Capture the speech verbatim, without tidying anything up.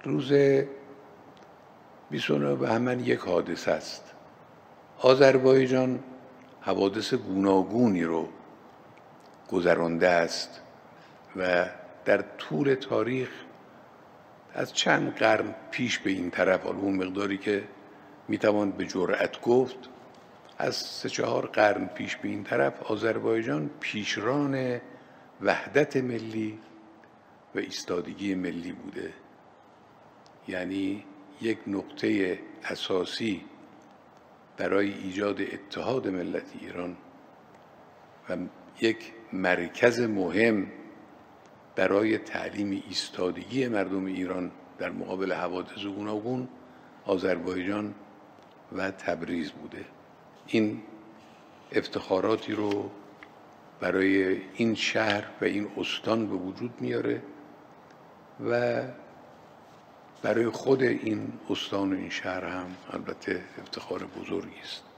روز بیست و نه بهمن یک حادثه است. آذربایجان حوادث گوناگونی رو گذرانده است و در طول تاریخ از چند قرن پیش به این طرف، حالا اون مقداری که میتوان به جرأت گفت از سه چهار قرن پیش به این طرف، آذربایجان پیشران وحدت ملی و ایستادگی ملی بوده. یعنی یک نقطه اساسی برای ایجاد اتحاد ملت ایران و یک مرکز مهم برای تعلیم ایستادگی مردم ایران در مقابل حوادث گوناگون آذربایجان و تبریز بوده. این افتخاراتی رو برای این شهر و این استان به وجود میاره و برای خود این استان و این شهر هم البته افتخار بزرگی است.